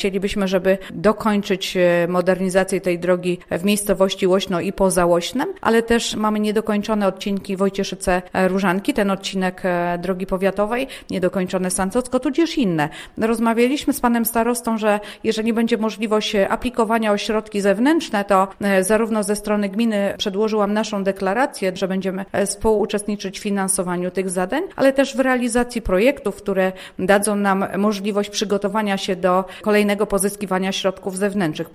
Chcielibyśmy, żeby dokończyć modernizację tej drogi w miejscowości Łośno i poza Łośnem, ale też mamy niedokończone odcinki Wojcieszyce-Różanki, ten odcinek drogi powiatowej, niedokończone Sanocko, tudzież inne. Rozmawialiśmy z panem starostą, że jeżeli będzie możliwość aplikowania o środki zewnętrzne, to zarówno ze strony gminy przedłożyłam naszą deklarację, że będziemy współuczestniczyć w finansowaniu tych zadań, ale też w realizacji projektów, które dadzą nam możliwość przygotowania się do kolejnego pozyskiwania środków zewnętrznych.